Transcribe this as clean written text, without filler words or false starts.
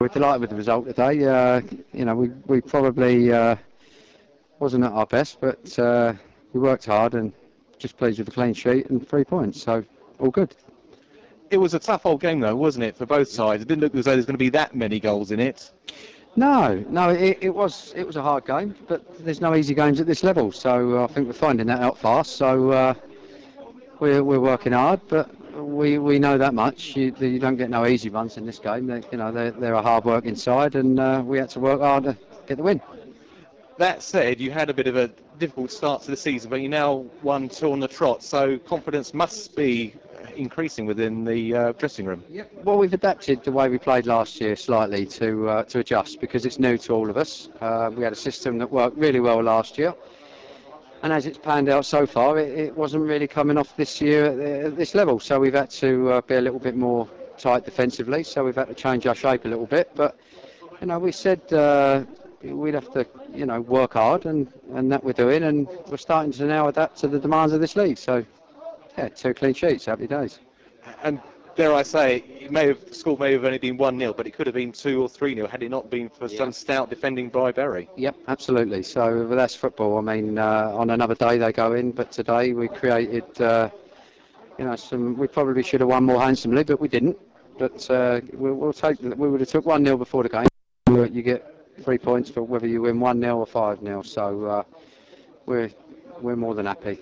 We're delighted with the result today. We probably wasn't at our best, but we worked hard and just pleased with the clean sheet and 3 points. So all good. It was a tough old game, though, wasn't it, for both sides? It didn't look as though there's going to be that many goals in it. No, it was a hard game, but there's no easy games at this level. So I think we're finding that out fast. So we're working hard, but we know that much. You don't get no easy runs in this game. They're a hard working side, and we had to work hard to get the win. That said, you had a bit of a difficult start to the season, but you now won 2 on the trot, so confidence must be increasing within the dressing room. Yeah. Well, we've adapted the way we played last year slightly to adjust because it's new to all of us. We had a system that worked really well last year, and as it's panned out so far, it wasn't really coming off this year at this level. So we've had to be a little bit more tight defensively. So we've had to change our shape a little bit. But we said we'd have to work hard, and that we're doing, and we're starting to now adapt to the demands of this league. So yeah, 2 clean sheets, happy days. And dare I say, the score may have only been 1-0, but it could have been 2 or 3-0 had it not been for some stout defending by Bury. Yep, absolutely. So that's football. I mean, on another day they go in, but today we created, we probably should have won more handsomely, but we didn't. But we'll take. We would have took 1-0 before the game. You get 3 points for whether you win 1-0 or 5-0. So we're more than happy.